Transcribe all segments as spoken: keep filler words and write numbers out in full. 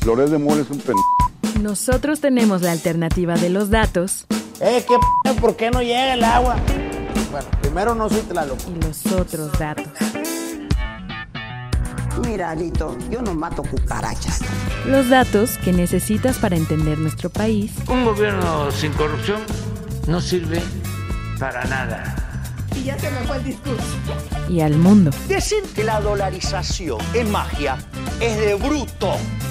Loret de Mola es un pendejo. Nosotros tenemos la alternativa de los datos. Eh, ¿qué p***? ¿Por qué no llega el agua? Bueno, primero no soy Tlaloc. Y los otros datos. Mira, Alito, yo no mato cucarachas. Los datos que necesitas para entender nuestro país. Un gobierno sin corrupción no sirve para nada. Y ya se me fue el discurso. Y al mundo. Decir que la dolarización es magia es de bruto.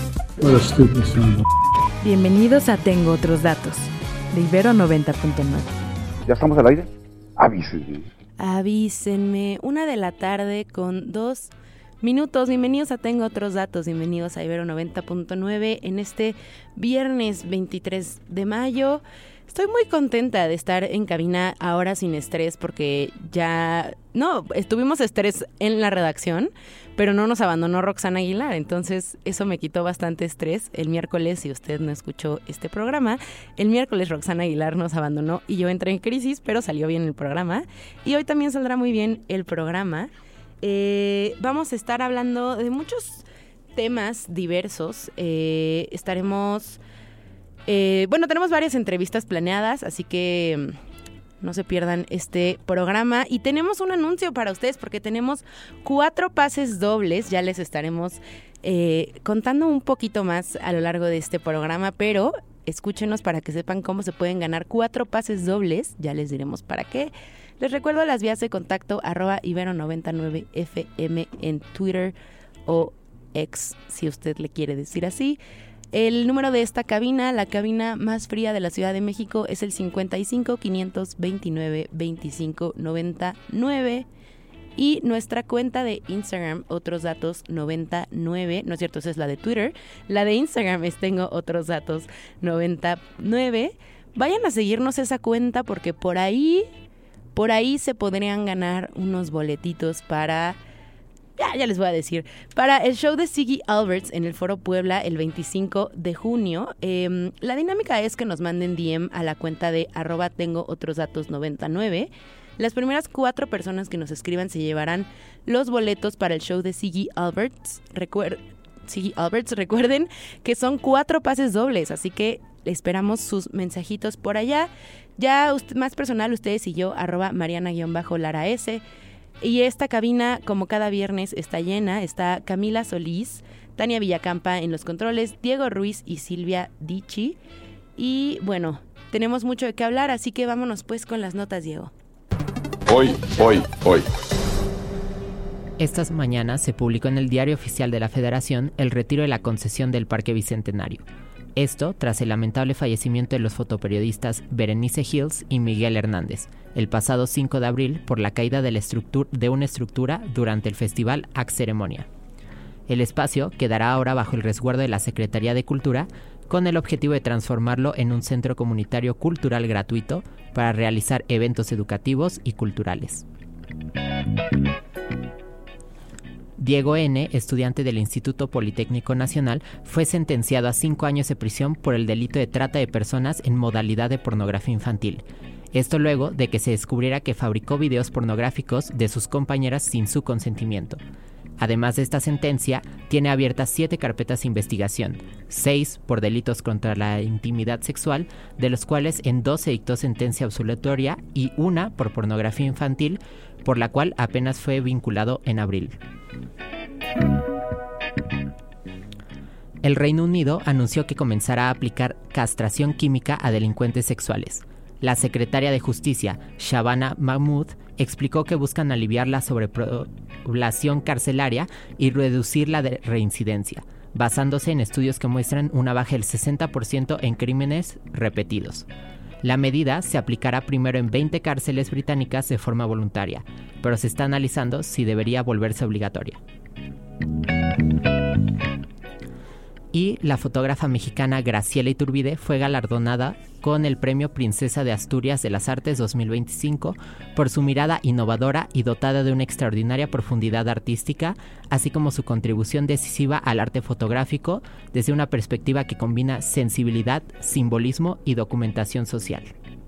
Bienvenidos a Tengo Otros Datos, de Ibero noventa punto nueve. ¿Ya estamos al aire? Avísenme. Avísenme. Una de la tarde con dos minutos. Bienvenidos a Tengo Otros Datos. Bienvenidos a Ibero noventa punto nueve en este viernes veintitrés de mayo. Estoy muy contenta de estar en cabina ahora sin estrés porque ya... No, estuvimos estrés en la redacción, pero no nos abandonó Roxana Aguilar, entonces eso me quitó bastante estrés. El miércoles, si usted no escuchó este programa, el miércoles Roxana Aguilar nos abandonó y yo entré en crisis, pero salió bien el programa. Y hoy también saldrá muy bien el programa. Eh, vamos a estar hablando de muchos temas diversos. Eh, estaremos... Eh, bueno, tenemos varias entrevistas planeadas, así que no se pierdan este programa. Y tenemos un anuncio para ustedes porque tenemos cuatro pases dobles. Ya les estaremos eh, contando un poquito más a lo largo de este programa, pero escúchenos para que sepan cómo se pueden ganar cuatro pases dobles. Ya les diremos para qué. Les recuerdo las vías de contacto, arroba Ibero noventa y nueve F M en Twitter o X, si usted le quiere decir así. El número de esta cabina, la cabina más fría de la Ciudad de México, es el cincuenta y cinco, quinientos veintinueve, veinticinco, noventa y nueve. Y nuestra cuenta de Instagram, Otros Datos noventa y nueve, no es cierto, esa es la de Twitter. La de Instagram es Tengo Otros Datos noventa y nueve. Vayan a seguirnos esa cuenta porque por ahí, por ahí se podrían ganar unos boletitos para... Ya, ya les voy a decir. Para el show de Siggy Alberts en el Foro Puebla el veinticinco de junio, eh, la dinámica es que nos manden D M a la cuenta de arroba Tengo Otros Datos noventa y nueve. Las primeras cuatro personas que nos escriban se llevarán los boletos para el show de Siggy Alberts. Recuer- Siggy Alberts, recuerden que son cuatro pases dobles, así que esperamos sus mensajitos por allá. Ya usted, más personal, ustedes y yo, arroba Mariana-Lara S. Y esta cabina, como cada viernes, está llena. Está Camila Solís, Tania Villacampa en los controles, Diego Ruiz y Silvia Dichi. Y bueno, tenemos mucho de qué hablar, así que vámonos pues con las notas, Diego. Hoy, hoy, hoy. Estas mañanas se publicó en el Diario Oficial de la Federación el retiro de la concesión del Parque Bicentenario. Esto tras el lamentable fallecimiento de los fotoperiodistas Berenice Hills y Miguel Hernández, el pasado cinco de abril por la caída de, la estructura, de una estructura durante el festival Ac Ceremonia. El espacio quedará ahora bajo el resguardo de la Secretaría de Cultura con el objetivo de transformarlo en un centro comunitario cultural gratuito para realizar eventos educativos y culturales. Diego N., estudiante del Instituto Politécnico Nacional, fue sentenciado a cinco años de prisión por el delito de trata de personas en modalidad de pornografía infantil. Esto luego de que se descubriera que fabricó videos pornográficos de sus compañeras sin su consentimiento. Además de esta sentencia, tiene abiertas siete carpetas de investigación, seis por delitos contra la intimidad sexual, de los cuales en dos se dictó sentencia absolutoria y una por pornografía infantil, por la cual apenas fue vinculado en abril. El Reino Unido anunció que comenzará a aplicar castración química a delincuentes sexuales. La secretaria de Justicia, Shabana Mahmood, explicó que buscan aliviar la sobrepoblación carcelaria y reducir la de reincidencia, basándose en estudios que muestran una baja del sesenta por ciento en crímenes repetidos. La medida se aplicará primero en veinte cárceles británicas de forma voluntaria, pero se está analizando si debería volverse obligatoria. Y la fotógrafa mexicana Graciela Iturbide fue galardonada con el Premio Princesa de Asturias de las Artes dos mil veinticinco por su mirada innovadora y dotada de una extraordinaria profundidad artística, así como su contribución decisiva al arte fotográfico desde una perspectiva que combina sensibilidad, simbolismo y documentación social.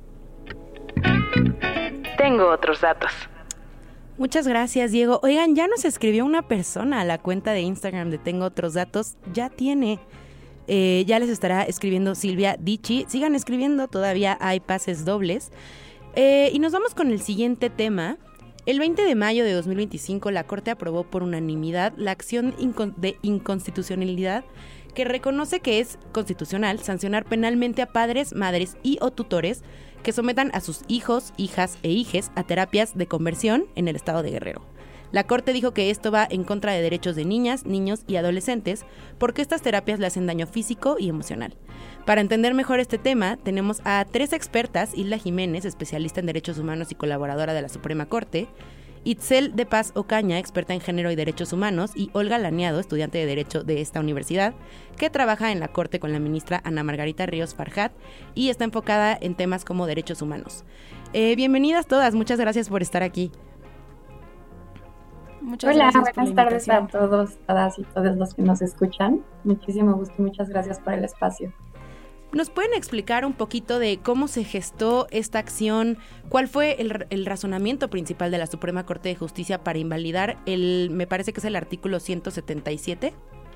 Tengo otros datos. Muchas gracias, Diego. Oigan, ya nos escribió una persona a la cuenta de Instagram de Tengo Otros Datos. Ya tiene Eh, ya les estará escribiendo Silvia Dichi. Sigan escribiendo, todavía hay pases dobles. Eh, y nos vamos con el siguiente tema. El veinte de mayo de dos mil veinticinco, la Corte aprobó por unanimidad la acción incon- de inconstitucionalidad que reconoce que es constitucional sancionar penalmente a padres, madres y o tutores que sometan a sus hijos, hijas e hijes a terapias de conversión en el estado de Guerrero. La Corte dijo que esto va en contra de derechos de niñas, niños y adolescentes porque estas terapias le hacen daño físico y emocional. Para entender mejor este tema, tenemos a tres expertas: Hilda Jiménez, especialista en derechos humanos y colaboradora de la Suprema Corte; Itzel de Paz Ocaña, experta en género y derechos humanos; y Olga Laniado, estudiante de Derecho de esta universidad, que trabaja en la Corte con la ministra Ana Margarita Ríos Farjat y está enfocada en temas como derechos humanos. Eh, bienvenidas todas, muchas gracias por estar aquí. Muchas Hola, buenas tardes a todos, todas y todos los que nos escuchan. Muchísimo gusto y muchas gracias por el espacio. ¿Nos pueden explicar un poquito de cómo se gestó esta acción? ¿Cuál fue el, el razonamiento principal de la Suprema Corte de Justicia para invalidar el, me parece que es el artículo ciento setenta y siete?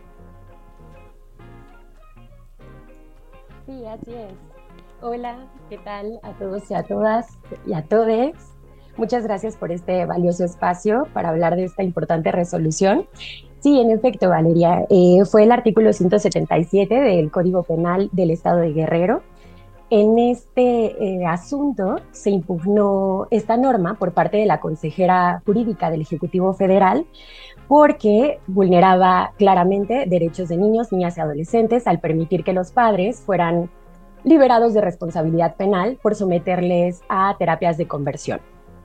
Sí, así es. Hola, ¿qué tal a todos y a todas y a todes? Muchas gracias por este valioso espacio para hablar de esta importante resolución. Sí, en efecto, Valeria, eh, fue el artículo ciento setenta y siete del Código Penal del Estado de Guerrero. En este eh, asunto se impugnó esta norma por parte de la consejera jurídica del Ejecutivo Federal porque vulneraba claramente derechos de niños, niñas y adolescentes al permitir que los padres fueran liberados de responsabilidad penal por someterles a terapias de conversión.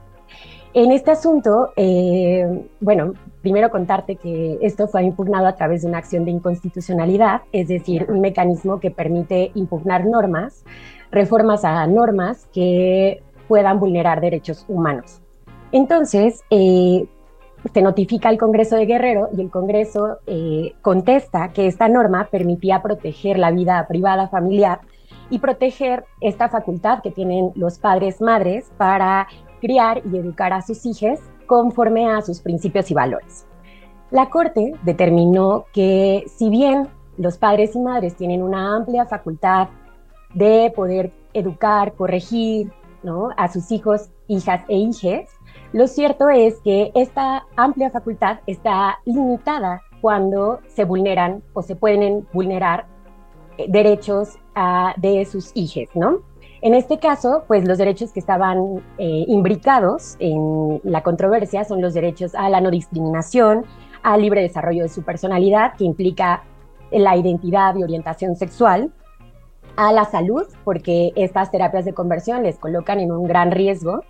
En este asunto, eh, bueno, primero contarte que esto fue impugnado a través de una acción de inconstitucionalidad, es decir, un mecanismo que permite impugnar normas, reformas a normas que puedan vulnerar derechos humanos. Entonces, eh, se notifica al Congreso de Guerrero y el Congreso eh, contesta que esta norma permitía proteger la vida privada familiar y proteger esta facultad que tienen los padres, madres, para criar y educar a sus hijos conforme a sus principios y valores. La Corte determinó que si bien los padres y madres tienen una amplia facultad de poder educar, corregir, ¿no?, a sus hijos, hijas e hijes, lo cierto es que esta amplia facultad está limitada cuando se vulneran o se pueden vulnerar derechos uh, de sus hijos, ¿no? En este caso, pues los derechos que estaban eh, imbricados en la controversia son los derechos a la no discriminación, al libre desarrollo de su personalidad, que implica la identidad y orientación sexual, a la salud, porque estas terapias de conversión les colocan en un gran riesgo,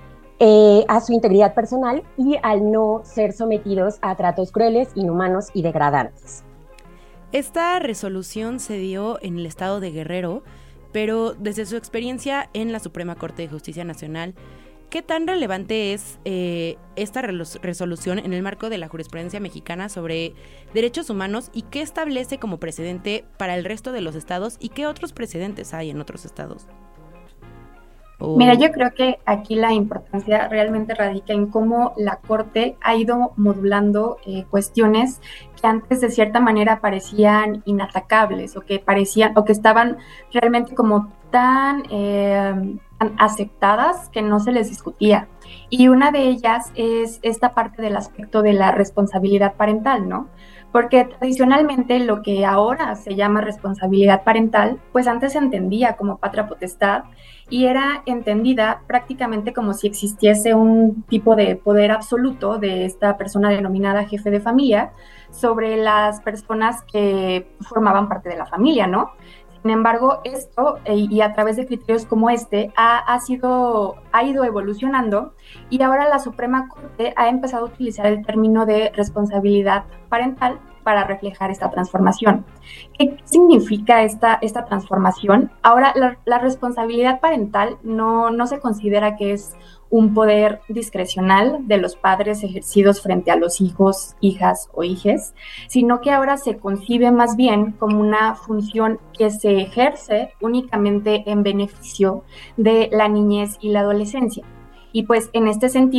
eh, a su integridad personal y al no ser sometidos a tratos crueles, inhumanos y degradantes. Esta resolución se dio en el estado de Guerrero, pero desde su experiencia en la Suprema Corte de Justicia Nacional, ¿qué tan relevante es eh, esta resolución en el marco de la jurisprudencia mexicana sobre derechos humanos y qué establece como precedente para el resto de los estados y qué otros precedentes hay en otros estados? Oh. Mira, yo creo que aquí la importancia realmente radica en cómo la Corte ha ido modulando eh, cuestiones que antes de cierta manera parecían inatacables o que parecían o que estaban realmente como tan, eh, tan aceptadas que no se les discutía. Y una de ellas es esta parte del aspecto de la responsabilidad parental, ¿no? Porque tradicionalmente lo que ahora se llama responsabilidad parental, pues antes se entendía como patria potestad y era entendida prácticamente como si existiese un tipo de poder absoluto de esta persona denominada jefe de familia sobre las personas que formaban parte de la familia, ¿no? Sin embargo, esto, eh, y a través de criterios como este, ha, ha, sido, ha ido evolucionando y ahora la Suprema Corte ha empezado a utilizar el término de responsabilidad parental para reflejar esta transformación. ¿Qué significa esta, esta transformación? Ahora, la, la responsabilidad parental no, no se considera que es un poder discrecional de los padres ejercidos frente a los hijos, hijas o hijes, sino que ahora se concibe más bien como una función que se ejerce únicamente en beneficio de la niñez y la adolescencia. Y pues en este sentido,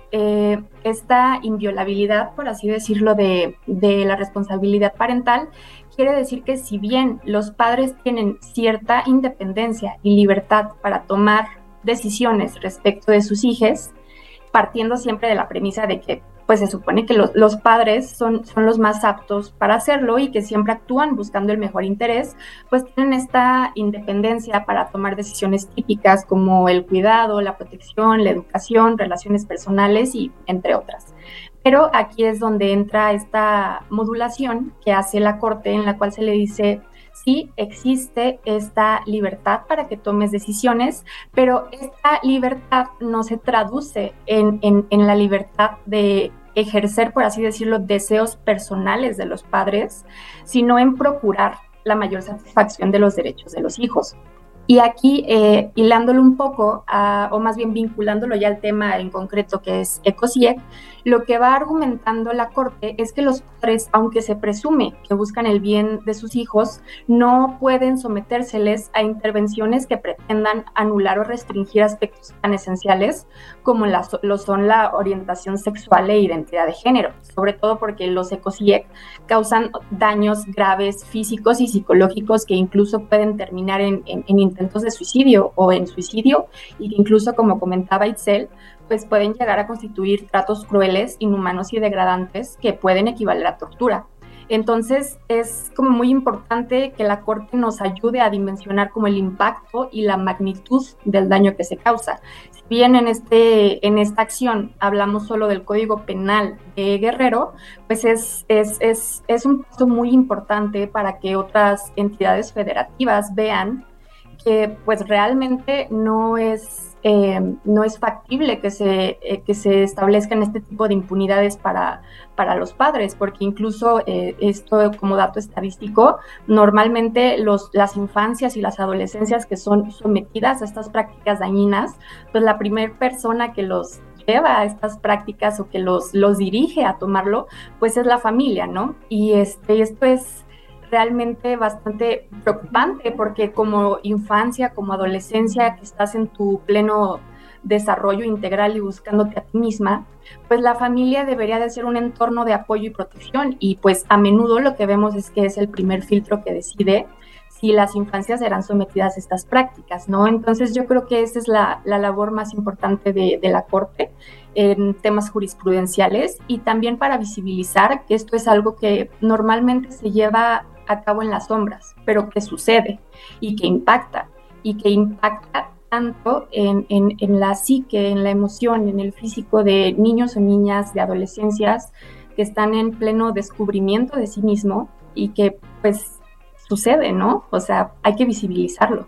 eh, esta inviolabilidad, por así decirlo, de, de la responsabilidad parental, quiere decir que si bien los padres tienen cierta independencia y libertad para tomar decisiones respecto de sus hijos, partiendo siempre de la premisa de que pues se supone que los, los padres son, son los más aptos para hacerlo y que siempre actúan buscando el mejor interés, pues tienen esta independencia para tomar decisiones típicas como el cuidado, la protección, la educación, relaciones personales y entre otras. Pero aquí es donde entra esta modulación que hace la Corte, en la cual se le dice: sí, existe esta libertad para que tomes decisiones, pero esta libertad no se traduce en, en, en la libertad de ejercer, por así decirlo, deseos personales de los padres, sino en procurar la mayor satisfacción de los derechos de los hijos. Y aquí, eh, hilándolo un poco, a, o más bien vinculándolo ya al tema en concreto que es ECOSIEC, lo que va argumentando la Corte es que los padres, aunque se presume que buscan el bien de sus hijos, no pueden sometérseles a intervenciones que pretendan anular o restringir aspectos tan esenciales como la, lo son la orientación sexual e identidad de género, sobre todo porque los ECOSIEC causan daños graves físicos y psicológicos que incluso pueden terminar en, en, en intentos de suicidio o en suicidio, y que incluso, como comentaba Itzel, pues pueden llegar a constituir tratos crueles, inhumanos y degradantes que pueden equivaler a tortura. Entonces es como muy importante que la Corte nos ayude a dimensionar como el impacto y la magnitud del daño que se causa. Si bien en, este, en esta acción hablamos solo del Código Penal de Guerrero, pues es, es, es, es un paso muy importante para que otras entidades federativas vean que pues realmente no es, eh, no es factible que se, eh, que se establezcan este tipo de impunidades para, para los padres, porque incluso eh, esto como dato estadístico, normalmente los, las infancias y las adolescencias que son sometidas a estas prácticas dañinas, pues la primera persona que los lleva a estas prácticas o que los, los dirige a tomarlo, pues es la familia, ¿no? Y este, esto es realmente bastante preocupante porque como infancia, como adolescencia, que estás en tu pleno desarrollo integral y buscándote a ti misma, pues la familia debería de ser un entorno de apoyo y protección, y pues a menudo lo que vemos es que es el primer filtro que decide si las infancias serán sometidas a estas prácticas, ¿no? Entonces yo creo que esa es la, la labor más importante de, de la Corte en temas jurisprudenciales, y también para visibilizar que esto es algo que normalmente se lleva a cabo en las sombras, pero que sucede y que impacta, y que impacta tanto en, en, en la psique, en la emoción, en el físico de niños o niñas, de adolescencias que están en pleno descubrimiento de sí mismo y que pues sucede, ¿no? O sea, hay que visibilizarlo.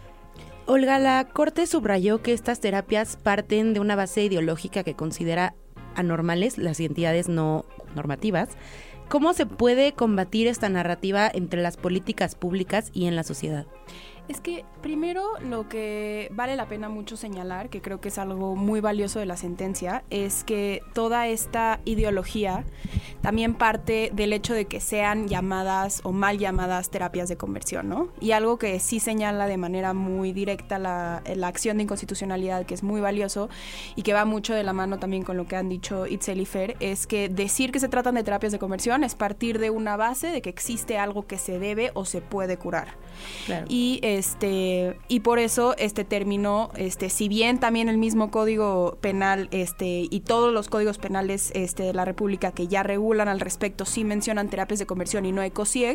Olga, la Corte subrayó que estas terapias parten de una base ideológica que considera anormales las identidades no normativas. ¿Cómo se puede combatir esta narrativa entre las políticas públicas y en la sociedad? Es que primero lo que vale la pena mucho señalar, que creo que es algo muy valioso de la sentencia, es que toda esta ideología también parte del hecho de que sean llamadas o mal llamadas terapias de conversión, ¿no? Y algo que sí señala de manera muy directa la, la acción de inconstitucionalidad, que es muy valioso y que va mucho de la mano también con lo que han dicho Itzel y Fer, es que decir que se tratan de terapias de conversión es partir de una base de que existe algo que se debe o se puede curar. Claro. Y este y por eso este término, este si bien también el mismo Código Penal este y todos los códigos penales este de la República que ya regulan al respecto sí mencionan terapias de conversión y no ECOSIEC,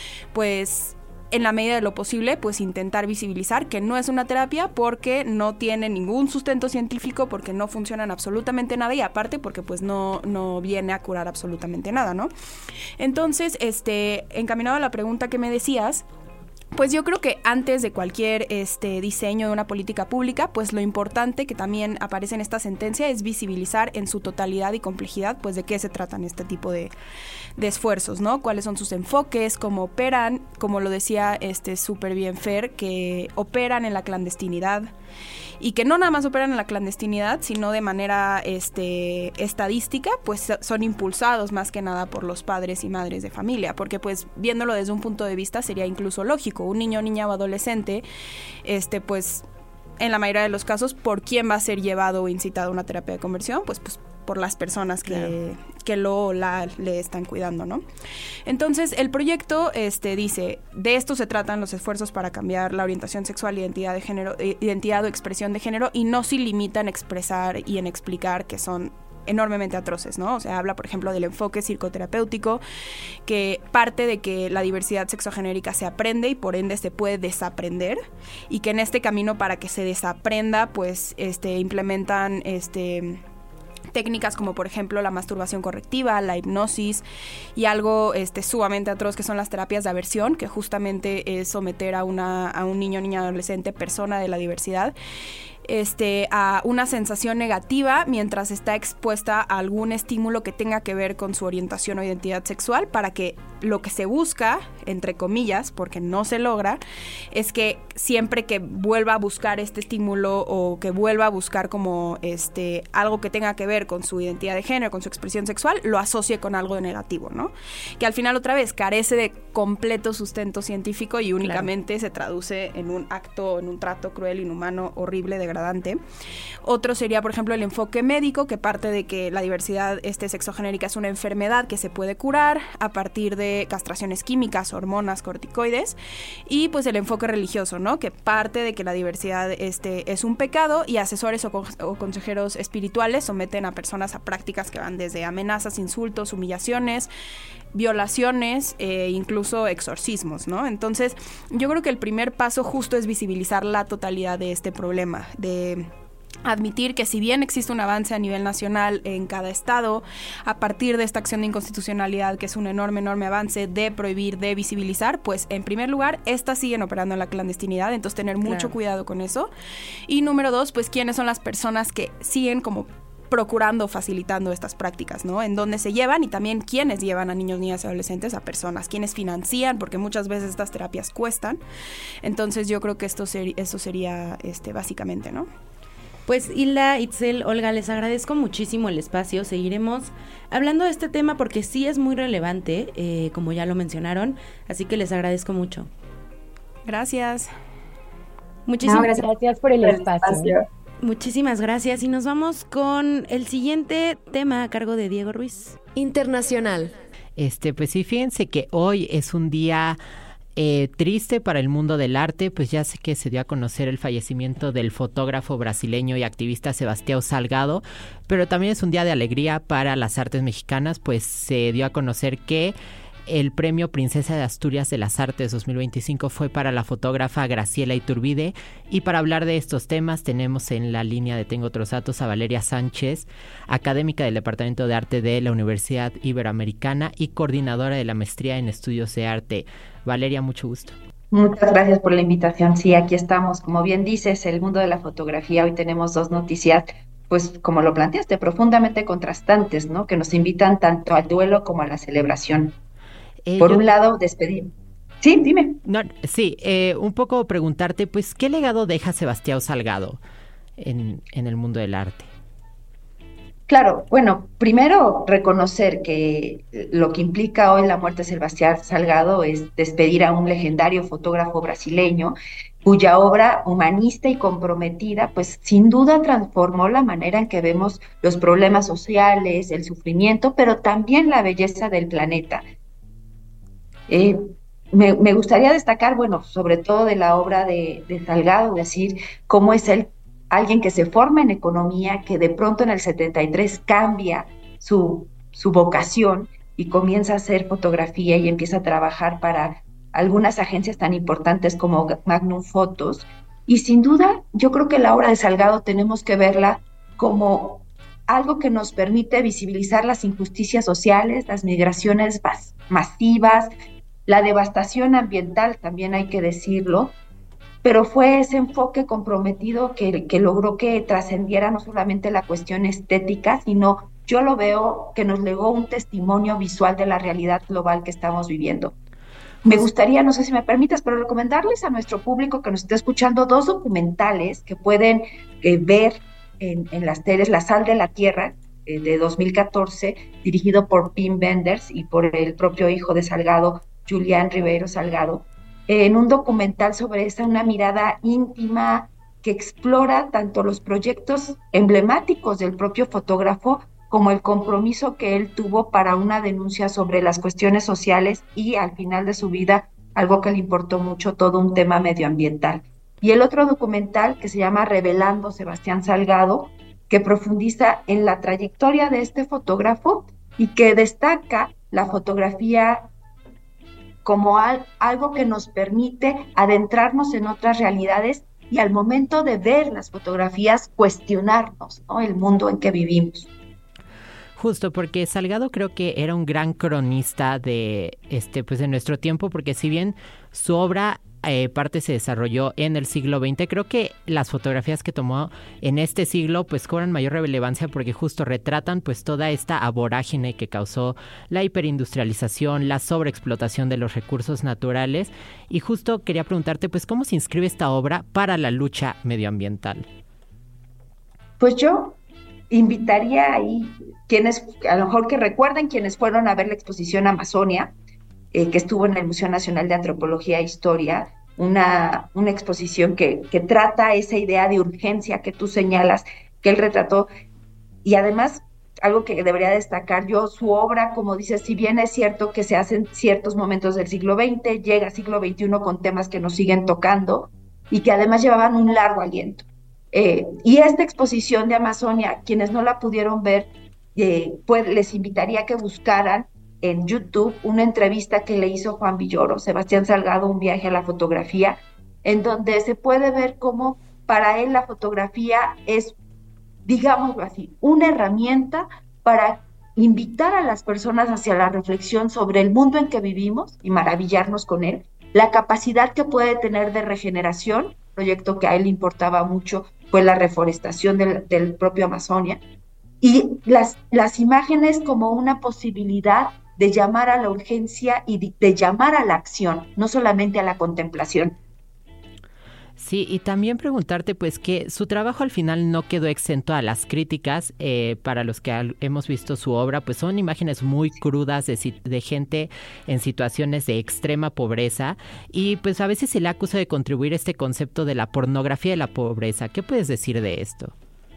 pues en la medida de lo posible, pues intentar visibilizar que no es una terapia porque no tiene ningún sustento científico, porque no funcionan absolutamente nada y aparte porque pues no, no viene a curar absolutamente nada, ¿no? Entonces, este, encaminado a la pregunta que me decías, pues yo creo que antes de cualquier este diseño de una política pública, pues lo importante que también aparece en esta sentencia es visibilizar en su totalidad y complejidad, pues de qué se tratan este tipo de, de esfuerzos, ¿no? Cuáles son sus enfoques, cómo operan, como lo decía este súper bien Fer, que operan en la clandestinidad y que no nada más operan en la clandestinidad, sino de manera este estadística, pues son impulsados más que nada por los padres y madres de familia, porque pues viéndolo desde un punto de vista sería incluso lógico, un niño, niña o adolescente, este pues en la mayoría de los casos, ¿por quién va a ser llevado o incitado a una terapia de conversión? Pues, pues por las personas que, claro. que lo la, le están cuidando, ¿no? Entonces, el proyecto este, dice, de esto se tratan los esfuerzos para cambiar la orientación sexual, identidad de género, identidad o expresión de género, y no se limita en expresar y en explicar que son enormemente atroces, ¿no? O sea, habla, por ejemplo, del enfoque psicoterapéutico, que parte de que la diversidad sexogenérica se aprende y por ende se puede desaprender, y que en este camino para que se desaprenda, pues, este, implementan, este... técnicas como por ejemplo la masturbación correctiva, la hipnosis y algo este, sumamente atroz que son las terapias de aversión, que justamente es someter a, una, a un niño, niña, adolescente, persona de la diversidad, este, a una sensación negativa mientras está expuesta a algún estímulo que tenga que ver con su orientación o identidad sexual, para que lo que se busca, entre comillas, porque no se logra, es que siempre que vuelva a buscar este estímulo o que vuelva a buscar como este algo que tenga que ver con su identidad de género, con su expresión sexual, lo asocie con algo negativo, ¿no? Que al final, otra vez, carece de completo sustento científico y únicamente claro. se traduce en un acto, en un trato cruel, inhumano, horrible, degradante. Otro sería, por ejemplo, el enfoque médico, que parte de que la diversidad este, sexogenérica es una enfermedad que se puede curar a partir de castraciones químicas, hormonas, corticoides, y pues el enfoque religioso, ¿no? Que parte de que la diversidad este, es un pecado, y asesores o, co- o consejeros espirituales someten a personas a prácticas que van desde amenazas, insultos, humillaciones, violaciones e incluso exorcismos, ¿no? Entonces, yo creo que el primer paso justo es visibilizar la totalidad de este problema, de admitir que si bien existe un avance a nivel nacional en cada estado, a partir de esta acción de inconstitucionalidad, que es un enorme, enorme avance de prohibir, de visibilizar, pues en primer lugar, estas siguen operando en la clandestinidad, entonces tener mucho claro. cuidado con eso. Y número dos, pues quiénes son las personas que siguen como procurando, facilitando estas prácticas, ¿no? En dónde se llevan y también quiénes llevan a niños, niñas y adolescentes a personas, quiénes financian, porque muchas veces estas terapias cuestan. Entonces yo creo que esto ser, eso sería este, básicamente, ¿no? Pues Hilda, Itzel, Olga, les agradezco muchísimo el espacio. Seguiremos hablando de este tema porque sí es muy relevante, eh, como ya lo mencionaron, así que les agradezco mucho. Gracias. Muchísimas no, gracias. gracias por el espacio. espacio. Muchísimas gracias y nos vamos con el siguiente tema a cargo de Diego Ruiz. Internacional. Este, pues sí, fíjense que hoy es un día Eh, triste para el mundo del arte, pues ya sé que se dio a conocer el fallecimiento del fotógrafo brasileño y activista Sebastião Salgado, pero también es un día de alegría para las artes mexicanas, pues se dio a conocer que el premio Princesa de Asturias de las Artes dos mil veinticinco fue para la fotógrafa Graciela Iturbide, y para hablar de estos temas tenemos en la línea de Tengo Otros Datos a Valeria Sánchez, académica del Departamento de Arte de la Universidad Iberoamericana y coordinadora de la Maestría en Estudios de Arte. Valeria, mucho gusto. Muchas gracias por la invitación. Sí, aquí estamos. Como bien dices, el mundo de la fotografía, hoy tenemos dos noticias, pues como lo planteaste, profundamente contrastantes, ¿no? Que nos invitan tanto al duelo como a la celebración. Eh, Por yo... un lado, despedir. Sí, dime. No, sí, eh, un poco preguntarte, pues, ¿qué legado deja Sebastião Salgado en, en el mundo del arte? Claro, bueno, primero reconocer que lo que implica hoy la muerte de Sebastião Salgado es despedir a un legendario fotógrafo brasileño cuya obra humanista y comprometida, pues sin duda transformó la manera en que vemos los problemas sociales, el sufrimiento, pero también la belleza del planeta. Eh, me, me gustaría destacar, bueno, sobre todo de la obra de, de Salgado, decir cómo es él alguien que se forma en economía, que de pronto en el setenta y tres cambia su, su vocación y comienza a hacer fotografía y empieza a trabajar para algunas agencias tan importantes como Magnum Photos. Y sin duda, yo creo que la obra de Salgado tenemos que verla como algo que nos permite visibilizar las injusticias sociales, las migraciones mas- masivas, la devastación ambiental, también hay que decirlo, pero fue ese enfoque comprometido que, que logró que trascendiera no solamente la cuestión estética, sino yo lo veo que nos legó un testimonio visual de la realidad global que estamos viviendo. Me gustaría, no sé si me permitas, pero recomendarles a nuestro público que nos esté escuchando dos documentales que pueden eh, ver en, en las teles. La Sal de la Tierra, eh, de dos mil catorce, dirigido por Pim Wenders y por el propio hijo de Salgado, Julián Ribeiro Salgado, en un documental sobre esa, una mirada íntima que explora tanto los proyectos emblemáticos del propio fotógrafo como el compromiso que él tuvo para una denuncia sobre las cuestiones sociales y al final de su vida algo que le importó mucho, todo un tema medioambiental. Y el otro documental que se llama Revelando Sebastián Salgado, que profundiza en la trayectoria de este fotógrafo y que destaca la fotografía como al, algo que nos permite adentrarnos en otras realidades y al momento de ver las fotografías cuestionarnos, ¿no?, el mundo en que vivimos. Justo, porque Salgado creo que era un gran cronista de este pues de nuestro tiempo, porque si bien su obra eh, parte se desarrolló en el siglo veinte, creo que las fotografías que tomó en este siglo pues cobran mayor relevancia porque justo retratan pues toda esta vorágine que causó la hiperindustrialización, la sobreexplotación de los recursos naturales. Y justo quería preguntarte pues cómo se inscribe esta obra para la lucha medioambiental. Pues yo invitaría ahí quienes, a lo mejor que recuerden quienes fueron a ver la exposición Amazonia, eh, que estuvo en el Museo Nacional de Antropología e Historia, una, una exposición que, que trata esa idea de urgencia que tú señalas, que él retrató, y además, algo que debería destacar yo, su obra, como dices, si bien es cierto que se hace en ciertos momentos del siglo veinte, llega al siglo veintiuno con temas que nos siguen tocando, y que además llevaban un largo aliento. Eh, y esta exposición de Amazonia, quienes no la pudieron ver, eh, pues les invitaría a que buscaran en YouTube una entrevista que le hizo Juan Villoro, Sebastián Salgado, un viaje a la fotografía, en donde se puede ver cómo para él la fotografía es, digámoslo así, una herramienta para invitar a las personas hacia la reflexión sobre el mundo en que vivimos y maravillarnos con él, la capacidad que puede tener de regeneración, proyecto que a él le importaba mucho, fue la reforestación del, del propio Amazonia, y las, las imágenes como una posibilidad de llamar a la urgencia y de, de llamar a la acción, no solamente a la contemplación. Sí, y también preguntarte pues que su trabajo al final no quedó exento a las críticas. Eh, para los que al, hemos visto su obra, pues son imágenes muy crudas de, de gente en situaciones de extrema pobreza, y pues a veces se le acusa de contribuir a este concepto de la pornografía de la pobreza. ¿Qué puedes decir de esto?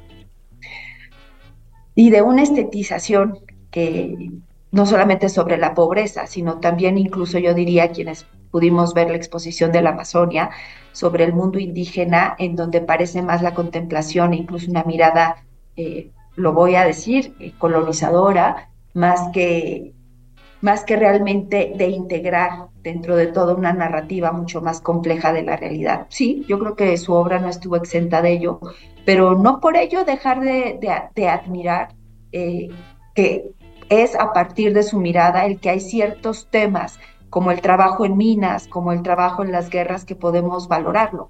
Y de una estetización que no solamente sobre la pobreza, sino también incluso yo diría quienes pudimos ver la exposición de la Amazonia sobre el mundo indígena, en donde parece más la contemplación, incluso una mirada, eh, lo voy a decir, eh, colonizadora, más que, más que realmente de integrar dentro de toda una narrativa mucho más compleja de la realidad. Sí, yo creo que su obra no estuvo exenta de ello, pero no por ello dejar de, de, de admirar eh, que es a partir de su mirada el que hay ciertos temas como el trabajo en minas, como el trabajo en las guerras, que podemos valorarlo.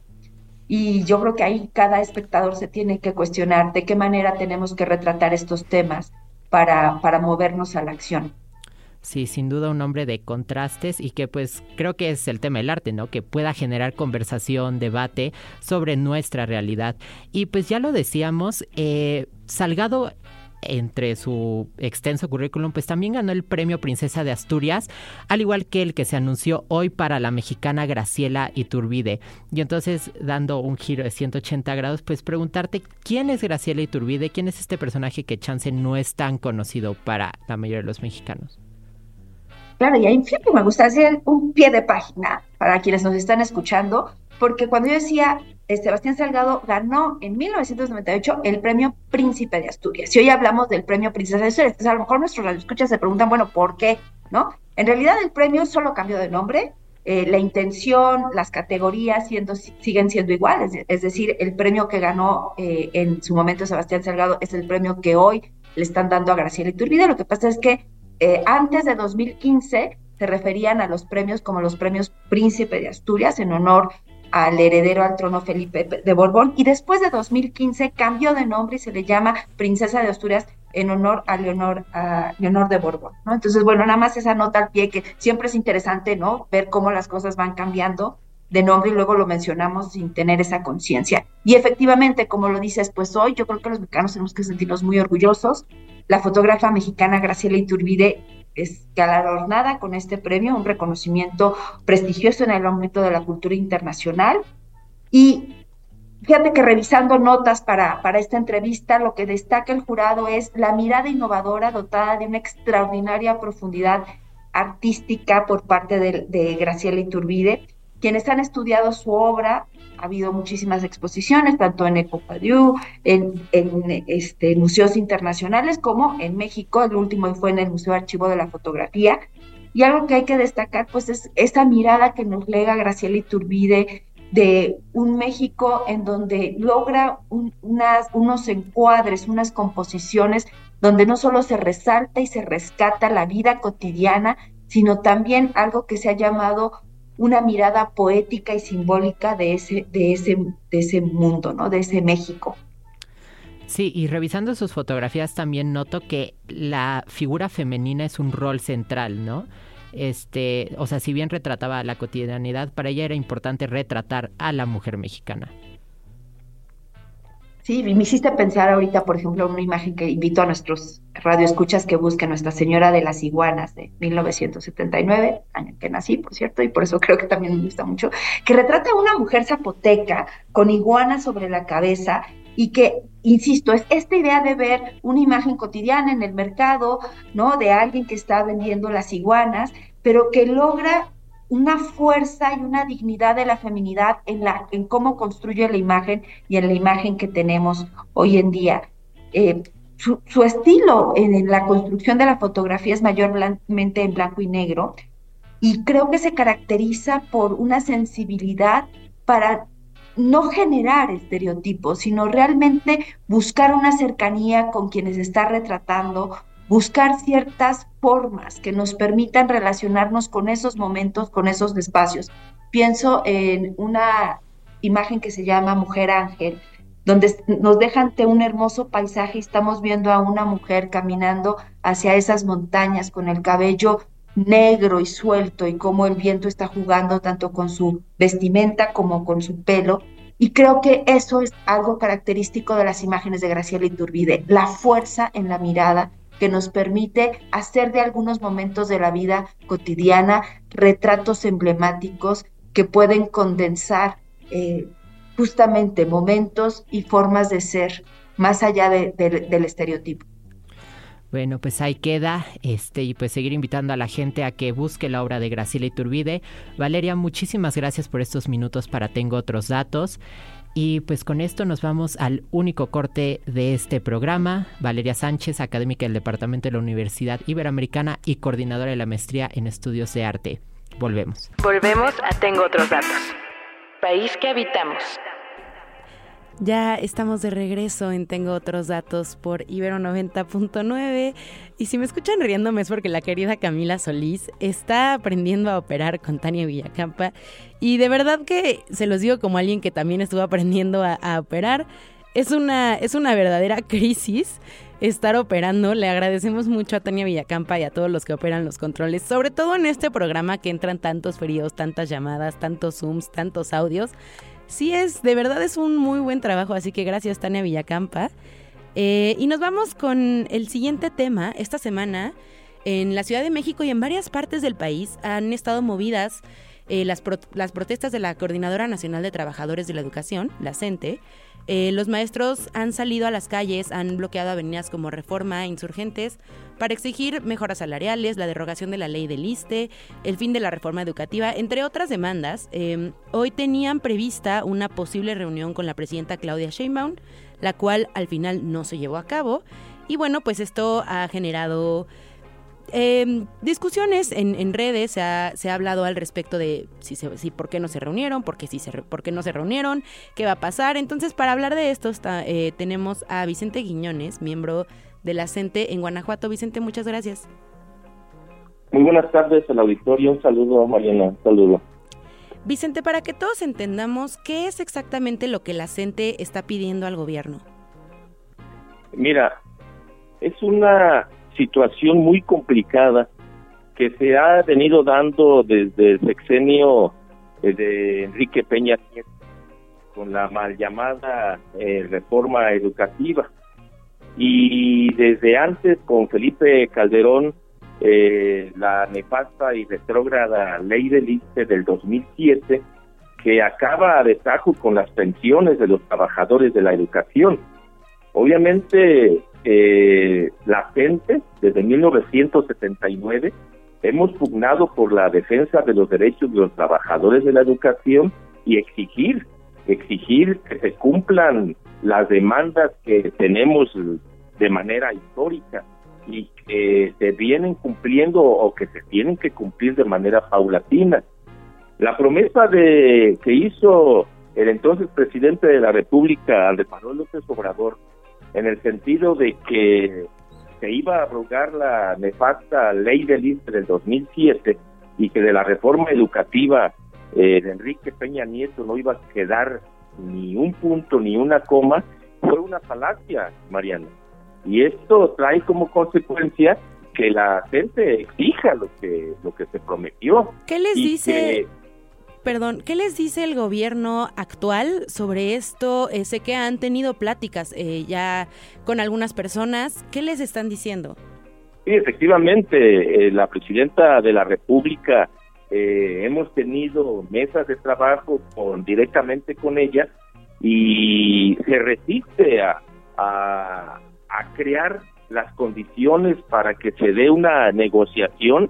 Y yo creo que ahí cada espectador se tiene que cuestionar de qué manera tenemos que retratar estos temas para, para movernos a la acción. Sí, sin duda un hombre de contrastes, y que pues creo que es el tema del arte, ¿no? Que pueda generar conversación, debate sobre nuestra realidad. Y pues ya lo decíamos, eh, Salgado, entre su extenso currículum, pues también ganó el premio Princesa de Asturias, al igual que el que se anunció hoy para la mexicana Graciela Iturbide. Y entonces, dando un giro de ciento ochenta grados, pues preguntarte, ¿quién es Graciela Iturbide? ¿Quién es este personaje que chance no es tan conocido para la mayoría de los mexicanos? Claro, y ahí siempre me gusta hacer un pie de página para quienes nos están escuchando, porque cuando yo decía, eh, Sebastián Salgado ganó en mil novecientos noventa y ocho el premio Príncipe de Asturias, y hoy hablamos del premio Princesa de Asturias, entonces a lo mejor nuestros radioescuchas se preguntan, bueno, ¿por qué? ¿No? En realidad el premio solo cambió de nombre, eh, la intención, las categorías siendo, siguen siendo iguales, es decir, el premio que ganó eh, en su momento Sebastián Salgado es el premio que hoy le están dando a Graciela Iturbide. Lo que pasa es que eh, antes de dos mil quince se referían a los premios como los premios Príncipe de Asturias, en honor al heredero al trono Felipe de Borbón, y después de dos mil quince cambió de nombre y se le llama Princesa de Asturias en honor a Leonor, a Leonor de Borbón, ¿no? Entonces, bueno, nada más esa nota al pie, que siempre es interesante, ¿no?, ver cómo las cosas van cambiando de nombre y luego lo mencionamos sin tener esa conciencia. Y efectivamente, como lo dices, pues hoy yo creo que los mexicanos tenemos que sentirnos muy orgullosos. La fotógrafa mexicana Graciela Iturbide es galardonada con este premio, un reconocimiento prestigioso en el ámbito de la cultura internacional, y fíjate que revisando notas para, para esta entrevista, lo que destaca el jurado es la mirada innovadora dotada de una extraordinaria profundidad artística por parte de, de Graciela Iturbide. Quienes han estudiado su obra, ha habido muchísimas exposiciones, tanto en Ecopadiu, en, en este, museos internacionales, como en México. El último fue en el Museo Archivo de la Fotografía. Y algo que hay que destacar, pues, es esa mirada que nos lega Graciela Iturbide de un México en donde logra un, unas, unos encuadres, unas composiciones, donde no solo se resalta y se rescata la vida cotidiana, sino también algo que se ha llamado una mirada poética y simbólica de ese, de ese, de ese mundo, ¿no? De ese México. Sí, y revisando sus fotografías también noto que la figura femenina es un rol central, ¿no? Este, o sea, si bien retrataba la cotidianidad, para ella era importante retratar a la mujer mexicana. Sí, me hiciste pensar ahorita, por ejemplo, en una imagen que invito a nuestros radioescuchas que busquen, Nuestra Señora de las Iguanas de mil novecientos setenta y nueve, año en que nací, por cierto, y por eso creo que también me gusta mucho, que retrata a una mujer zapoteca con iguanas sobre la cabeza y que, insisto, es esta idea de ver una imagen cotidiana en el mercado, ¿no? De alguien que está vendiendo las iguanas, pero que logra una fuerza y una dignidad de la feminidad en, la, en cómo construye la imagen y en la imagen que tenemos hoy en día. Eh, su, su estilo en, en la construcción de la fotografía es mayormente en blanco y negro, y creo que se caracteriza por una sensibilidad para no generar estereotipos, sino realmente buscar una cercanía con quienes está retratando, buscar ciertas formas que nos permitan relacionarnos con esos momentos, con esos espacios. Pienso en una imagen que se llama Mujer Ángel, donde nos deja ante un hermoso paisaje y estamos viendo a una mujer caminando hacia esas montañas con el cabello negro y suelto, y cómo el viento está jugando tanto con su vestimenta como con su pelo. Y creo que eso es algo característico de las imágenes de Graciela Iturbide, la fuerza en la mirada que nos permite hacer de algunos momentos de la vida cotidiana retratos emblemáticos que pueden condensar eh, justamente momentos y formas de ser más allá de, de, del estereotipo. Bueno, pues ahí queda, este, y pues seguir invitando a la gente a que busque la obra de Graciela Iturbide. Valeria, muchísimas gracias por estos minutos para Tengo Otros Datos. Y pues con esto nos vamos al único corte de este programa. Valeria Sánchez, académica del Departamento de la Universidad Iberoamericana y coordinadora de la maestría en Estudios de Arte. Volvemos. Volvemos a Tengo Otros Datos. País que habitamos. Ya estamos de regreso en Tengo Otros Datos por Ibero noventa punto nueve, y si me escuchan riéndome es porque la querida Camila Solís está aprendiendo a operar con Tania Villacampa, y de verdad que se los digo como alguien que también estuvo aprendiendo a, a operar. Es una, es una verdadera crisis estar operando. Le agradecemos mucho a Tania Villacampa y a todos los que operan los controles, sobre todo en este programa que entran tantos fríos, tantas llamadas, tantos zooms, tantos audios. Sí, es, de verdad es un muy buen trabajo, así que gracias, Tania Villacampa. Eh, y nos vamos con el siguiente tema. Esta semana, en la Ciudad de México y en varias partes del país, han estado movidas eh, las, pro- las protestas de la Coordinadora Nacional de Trabajadores de la Educación, la CENTE. Eh, los maestros han salido a las calles, han bloqueado avenidas como Reforma, Insurgentes, para exigir mejoras salariales, la derogación de la ley del ISSSTE, el fin de la reforma educativa, entre otras demandas. Eh, hoy tenían prevista una posible reunión con la presidenta Claudia Sheinbaum, la cual al final no se llevó a cabo. Y bueno, pues esto ha generado Eh, discusiones en, en redes. Se ha, se ha hablado al respecto de si, se, si por qué no se reunieron, por qué, si se, por qué no se reunieron, qué va a pasar. Entonces, para hablar de esto está, eh, tenemos a Vicente Guiñones, miembro de la CENTE en Guanajuato. Vicente, muchas gracias. Muy buenas tardes al auditorio, un saludo, Mariana, un saludo. Vicente, para que todos entendamos, ¿qué es exactamente lo que la CENTE está pidiendo al gobierno? Mira, es una situación muy complicada que se ha venido dando desde el sexenio de Enrique Peña Nieto con la mal llamada eh, reforma educativa, y desde antes con Felipe Calderón eh, la nefasta y retrógrada ley del ISSSTE del dos mil siete, que acaba de tajo con las pensiones de los trabajadores de la educación. Obviamente, eh, la gente, desde mil novecientos setenta y nueve, hemos pugnado por la defensa de los derechos de los trabajadores de la educación y exigir, exigir que se cumplan las demandas que tenemos de manera histórica y que se vienen cumpliendo o que se tienen que cumplir de manera paulatina. La promesa de que hizo el entonces presidente de la República, Andrés Manuel López Obrador, en el sentido de que se iba a abrogar la nefasta ley del I S S S E del dos mil siete y que de la reforma educativa eh, de Enrique Peña Nieto no iba a quedar ni un punto ni una coma, fue una falacia, Mariana. Y esto trae como consecuencia que la gente exija lo que lo que se prometió. ¿Qué les dice? Que, Perdón, ¿qué les dice el gobierno actual sobre esto? Eh, sé que han tenido pláticas eh, ya con algunas personas. ¿Qué les están diciendo? Sí, efectivamente, eh, la presidenta de la República, eh, hemos tenido mesas de trabajo con, directamente con ella y se resiste a, a, a crear las condiciones para que se dé una negociación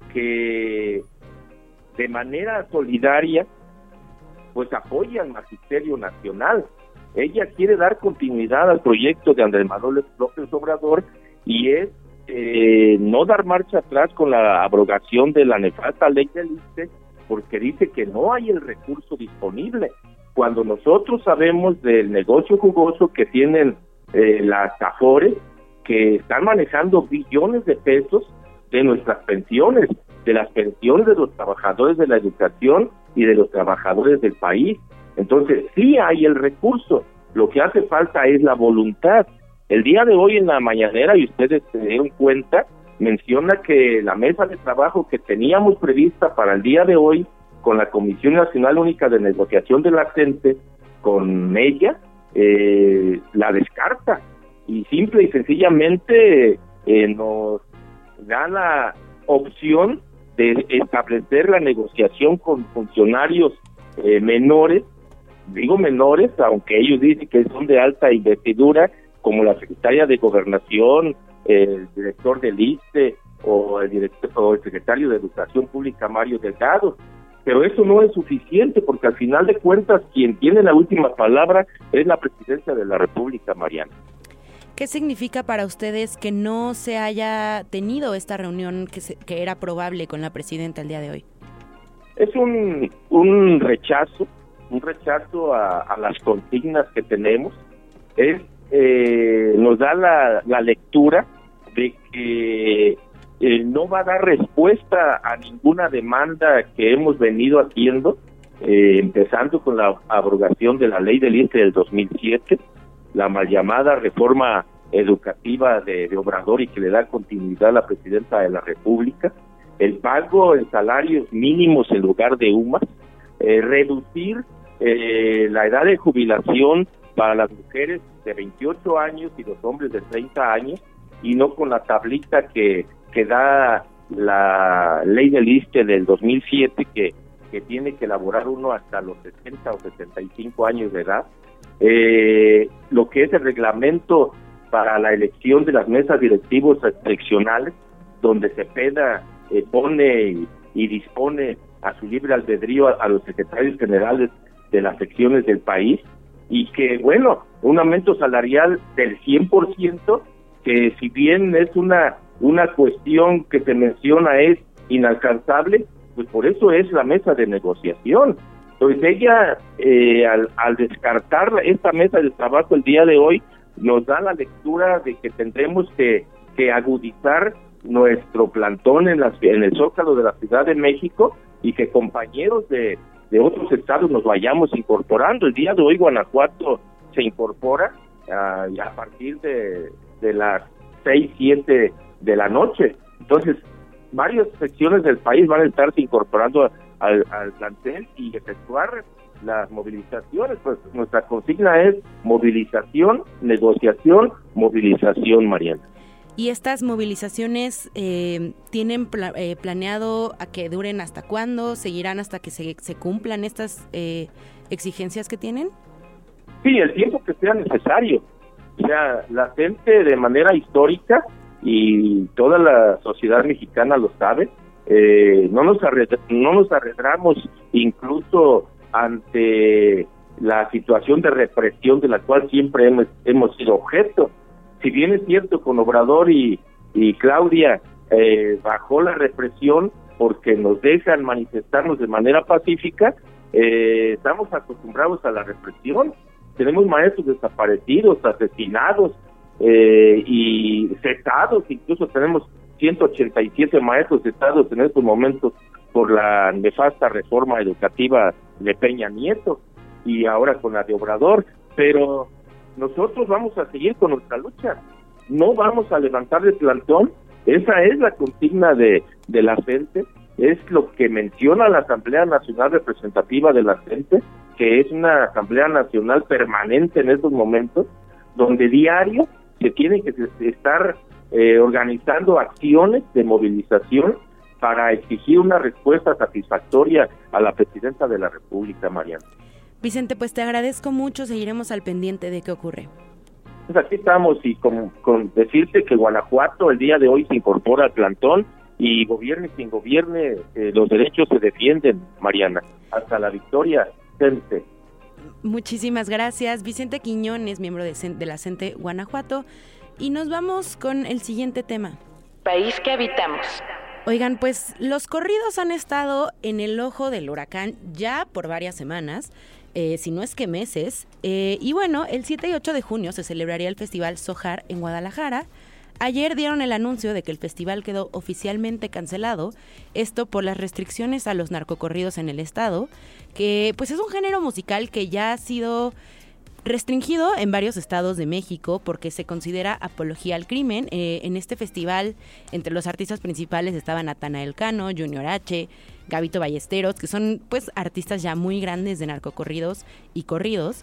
que de manera solidaria pues apoya al magisterio nacional. Ella quiere dar continuidad al proyecto de Andrés Manuel López Obrador y es eh, no dar marcha atrás con la abrogación de la nefasta ley del I S S S E, porque dice que no hay el recurso disponible, cuando nosotros sabemos del negocio jugoso que tienen eh, las AFORES, que están manejando billones de pesos de nuestras pensiones, de las pensiones de los trabajadores de la educación y de los trabajadores del país. Entonces, sí hay el recurso, lo que hace falta es la voluntad. El día de hoy en la mañanera, y ustedes se dieron cuenta, menciona que la mesa de trabajo que teníamos prevista para el día de hoy, con la Comisión Nacional Única de Negociación de la gente, con ella, eh, la descarta, y simple y sencillamente eh, nos da la opción de establecer la negociación con funcionarios eh, menores, digo menores, aunque ellos dicen que son de alta investidura, como la secretaria de Gobernación, el director del I S S S E o el director o el secretario de Educación Pública, Mario Delgado. Pero eso no es suficiente, porque al final de cuentas quien tiene la última palabra es la presidencia de la República, Mariana. ¿Qué significa para ustedes que no se haya tenido esta reunión que, se, que era probable con la presidenta el día de hoy? Es un, un rechazo, un rechazo a, a las consignas que tenemos. Es eh, nos da la, la lectura de que eh, no va a dar respuesta a ninguna demanda que hemos venido haciendo, eh, empezando con la abrogación de la ley del I S S S E del dos mil siete, la mal llamada reforma educativa de, de Obrador y que le da continuidad a la presidenta de la República, el pago en salarios mínimos en lugar de U M A S, eh, reducir eh, la edad de jubilación para las mujeres de veintiocho años y los hombres de treinta años, y no con la tablita que, que da la ley del I S S S E del dos mil siete, que, que tiene que elaborar uno hasta los sesenta o sesenta y cinco años de edad. Eh, lo que es el reglamento para la elección de las mesas directivos seccionales, donde Cepeda eh, pone y, y dispone a su libre albedrío a, a los secretarios generales de las secciones del país, y que, bueno, un aumento salarial del cien por ciento, que si bien es una, una cuestión que se menciona es inalcanzable, pues por eso es la mesa de negociación. Entonces ella, eh, al, al descartar esta mesa de trabajo el día de hoy, nos da la lectura de que tendremos que, que agudizar nuestro plantón en, la, en el Zócalo de la Ciudad de México, y que compañeros de, de otros estados nos vayamos incorporando. El día de hoy Guanajuato se incorpora uh, a partir de, de las seis, siete de la noche. Entonces, varias secciones del país van a estarse incorporando a, Al, al plantel y efectuar las movilizaciones. Pues nuestra consigna es movilización, negociación, movilización, Mariana. ¿Y estas movilizaciones eh, tienen pla- eh, planeado a que duren hasta cuándo? ¿Seguirán hasta que se, se cumplan estas eh, exigencias que tienen? Sí, el tiempo que sea necesario. O sea, la gente de manera histórica, y toda la sociedad mexicana lo sabe, eh, no nos arred- no nos arredramos incluso ante la situación de represión de la cual siempre hemos, hemos sido objeto. Si bien es cierto, con Obrador y, y Claudia eh, bajó la represión porque nos dejan manifestarnos de manera pacífica, eh, estamos acostumbrados a la represión. Tenemos maestros desaparecidos, asesinados eh, y cesados, incluso tenemos ciento ochenta y siete maestros cesados en estos momentos por la nefasta reforma educativa de Peña Nieto y ahora con la de Obrador, pero nosotros vamos a seguir con nuestra lucha, no vamos a levantar el plantón. Esa es la consigna de, de la gente, es lo que menciona la Asamblea Nacional Representativa de la gente, que es una Asamblea Nacional permanente en estos momentos, donde diario se tienen que estar eh, organizando acciones de movilización para exigir una respuesta satisfactoria a la Presidenta de la República, Mariana. Vicente, pues te agradezco mucho, seguiremos al pendiente de qué ocurre. Pues aquí estamos, y con, con decirte que Guanajuato el día de hoy se incorpora al plantón, y gobierne quien gobierne, eh, los derechos se defienden, Mariana, hasta la victoria. Gente. Muchísimas gracias, Vicente Quiñones, miembro de, de la CENTE Guanajuato, y nos vamos con el siguiente tema. País que habitamos. Oigan, pues los corridos han estado en el ojo del huracán ya por varias semanas, eh, si no es que meses, eh, y bueno, el siete y ocho de junio se celebraría el Festival Sojar en Guadalajara. Ayer dieron el anuncio de que el festival quedó oficialmente cancelado, esto por las restricciones a los narcocorridos en el estado, que pues es un género musical que ya ha sido restringido en varios estados de México porque se considera apología al crimen. Eh, en este festival, entre los artistas principales estaban Natanael Cano, Junior H, Gabito Ballesteros, que son pues artistas ya muy grandes de narcocorridos y corridos.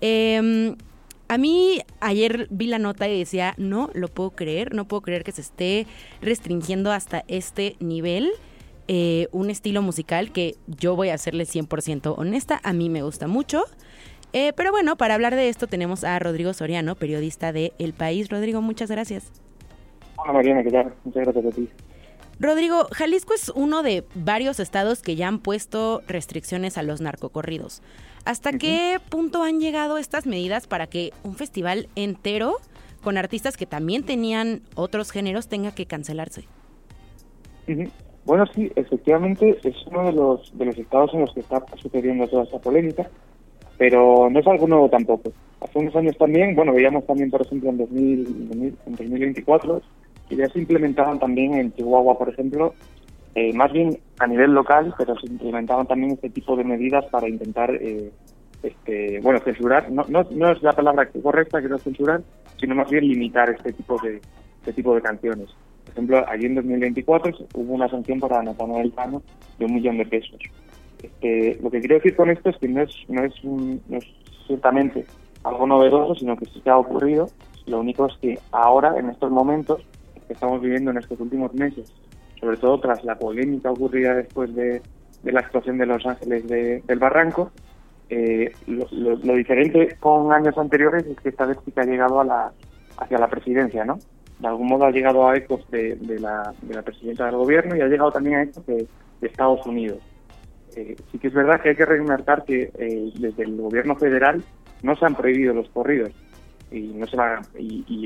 Eh, A mí ayer vi la nota y decía, no lo puedo creer, no puedo creer que se esté restringiendo hasta este nivel eh, un estilo musical que yo voy a serle cien por ciento honesta, a mí me gusta mucho. Eh, pero bueno, para hablar de esto tenemos a Rodrigo Soriano, periodista de El País. Rodrigo, muchas gracias. Hola Mariana, ¿qué tal? Muchas gracias a ti. Rodrigo, Jalisco es uno de varios estados que ya han puesto restricciones a los narcocorridos. ¿Hasta uh-huh. qué punto han llegado estas medidas para que un festival entero con artistas que también tenían otros géneros tenga que cancelarse? Uh-huh. Bueno, sí, efectivamente es uno de los de los estados en los que está sucediendo toda esta polémica, pero no es algo nuevo tampoco. Hace unos años también, bueno, veíamos también, por ejemplo, en, dos mil, en dos mil veinticuatro, que ya se implementaban también en Chihuahua, por ejemplo, eh, más bien a nivel local, pero se implementaban también este tipo de medidas para intentar, eh, este, bueno, censurar, no, no, no es la palabra correcta, que no es censurar, sino más bien limitar este tipo de este tipo de canciones. Por ejemplo, allí en dos mil veinticuatro hubo una sanción para Natanael Cano de un millón de pesos. Este, lo que quiero decir con esto es que no es, no es, un, no es ciertamente algo novedoso, sino que sí que ha ocurrido. Lo único es que ahora, en estos momentos que estamos viviendo en estos últimos meses, sobre todo tras la polémica ocurrida después de, de la explosión de Los Ángeles de, del Barranco, eh, lo, lo, lo diferente con años anteriores es que esta vez sí que ha llegado a la, hacia la presidencia, ¿no? De algún modo ha llegado a ecos de, de, la, de la presidenta del gobierno y ha llegado también a ecos de, de Estados Unidos. Eh, sí que es verdad que hay que remarcar que eh, desde el gobierno federal no se han prohibido los corridos y no se van y, y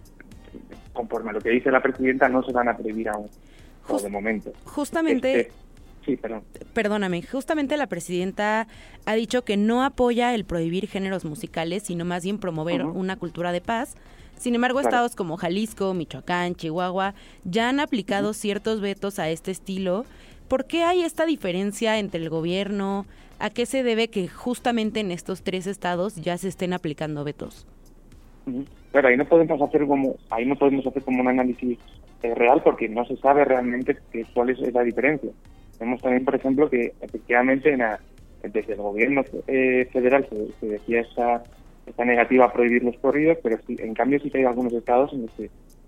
conforme a lo que dice la presidenta no se van a prohibir aún Just, de momento. Justamente este, sí, perdón. Perdóname, justamente la presidenta ha dicho que no apoya el prohibir géneros musicales, sino más bien promover uh-huh. una cultura de paz. Sin embargo, claro. estados como Jalisco, Michoacán, Chihuahua ya han aplicado uh-huh. ciertos vetos a este estilo. ¿Por qué hay esta diferencia entre el gobierno? ¿A qué se debe que justamente en estos tres estados ya se estén aplicando vetos? Uh-huh. Pero ahí no podemos hacer como ahí no podemos hacer como un análisis eh, real porque no se sabe realmente que, cuál es la diferencia. Vemos también, por ejemplo, que efectivamente en la, desde el gobierno eh, federal se, se decía esta esta negativa a prohibir los corridos, pero sí, en cambio sí que hay algunos estados en los que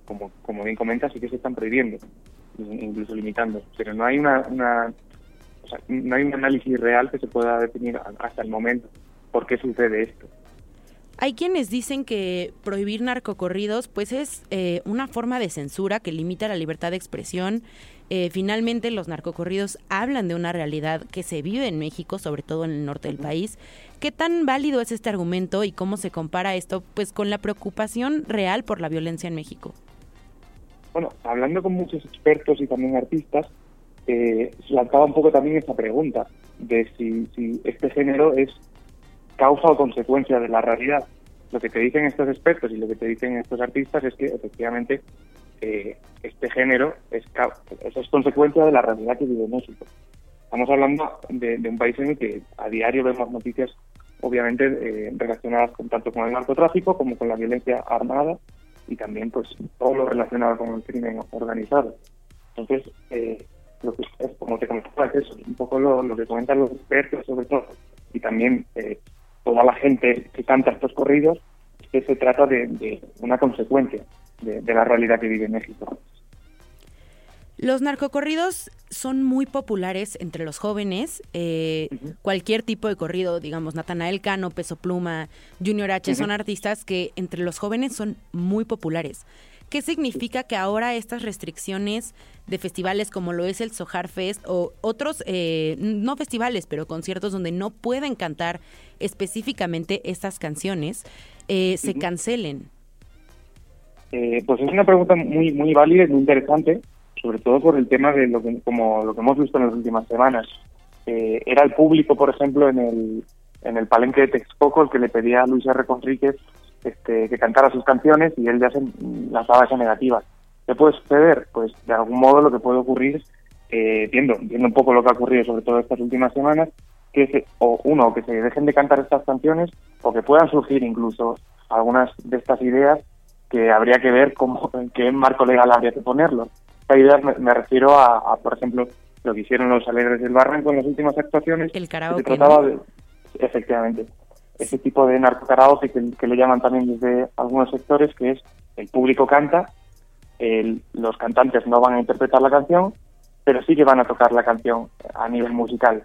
como, como bien comentas, sí que se están prohibiendo, incluso limitando, pero no hay una, una o sea, no hay un análisis real que se pueda definir hasta el momento por qué sucede esto. Hay quienes dicen que prohibir narcocorridos pues es eh, una forma de censura que limita la libertad de expresión. Eh, finalmente los narcocorridos hablan de una realidad que se vive en México, sobre todo en el norte del país. ¿Qué tan válido es este argumento y cómo se compara esto pues con la preocupación real por la violencia en México? Bueno, hablando con muchos expertos y también artistas, eh, se lanzaba un poco también esa pregunta de si, si este género es causa o consecuencia de la realidad. Lo que te dicen estos expertos y lo que te dicen estos artistas es que efectivamente eh, este género es, es consecuencia de la realidad que vive México. Estamos hablando de, de un país en el que a diario vemos noticias obviamente eh, relacionadas con, tanto con el narcotráfico como con la violencia armada y también pues todo lo relacionado con el crimen organizado. Entonces, eh, lo que es, como te comentaba, es un poco lo, lo que comentan los expertos sobre todo, y también eh, toda la gente que canta estos corridos, es que se trata de, de una consecuencia de, de la realidad que vive México. Los narcocorridos son muy populares entre los jóvenes. Eh, uh-huh. Cualquier tipo de corrido, digamos, Natanael Cano, Peso Pluma, Junior H, uh-huh. son artistas que entre los jóvenes son muy populares. ¿Qué significa que ahora estas restricciones de festivales como lo es el Sojar Fest o otros, eh, no festivales, pero conciertos donde no pueden cantar específicamente estas canciones, eh, se uh-huh. cancelen? Eh, pues es una pregunta muy muy válida y muy interesante, sobre todo por el tema de lo que, como lo que hemos visto en las últimas semanas. Eh, era el público, por ejemplo, en el en el palenque de Texcoco el que le pedía a Luis R. Conríquez este, que cantara sus canciones y él ya se lanzaba esa negativa. ¿Qué puede suceder? Pues de algún modo lo que puede ocurrir, eh, viendo, viendo un poco lo que ha ocurrido sobre todo estas últimas semanas, que se, o uno, que se dejen de cantar estas canciones o que puedan surgir incluso algunas de estas ideas que habría que ver cómo, en qué marco legal habría que ponerlo. Esta idea me, me refiero a, a, por ejemplo, lo que hicieron los Alegres del Barranco en las últimas actuaciones. El karaoke, se trataba ¿no? de, efectivamente, ese tipo de narcokaraoke que, que le llaman también desde algunos sectores, que es el público canta, el, los cantantes no van a interpretar la canción, pero sí que van a tocar la canción a nivel musical.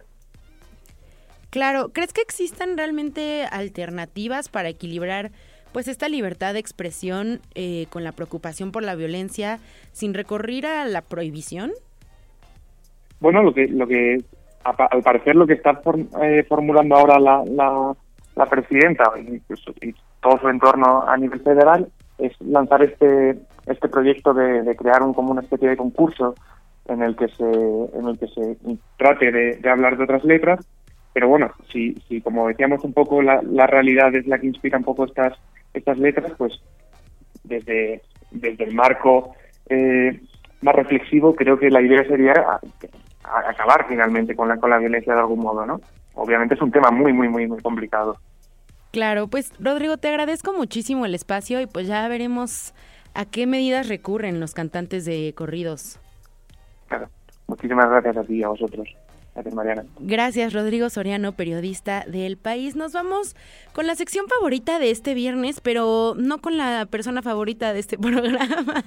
Claro, ¿crees que existan realmente alternativas para equilibrar pues esta libertad de expresión eh, con la preocupación por la violencia sin recurrir a la prohibición? Bueno, lo que lo que a, al parecer lo que está form, eh, formulando ahora la, la, la presidenta y, y todo su entorno a nivel federal es lanzar este este proyecto de, de crear un como una especie de concurso en el que se en el que se trate de, de hablar de otras letras, pero bueno, si si como decíamos un poco la, la realidad es la que inspira un poco estas estas letras, pues desde desde el marco eh, más reflexivo creo que la idea sería a, a acabar finalmente con la con la violencia de algún modo, ¿no? Obviamente es un tema muy muy muy muy complicado. Claro, pues Rodrigo, te agradezco muchísimo el espacio y pues ya veremos a qué medidas recurren los cantantes de corridos. Claro, muchísimas gracias a ti y a vosotros. Gracias, Mariana. Gracias, Rodrigo Soriano, periodista del País. Nos vamos con la sección favorita de este viernes, pero no con la persona favorita de este programa.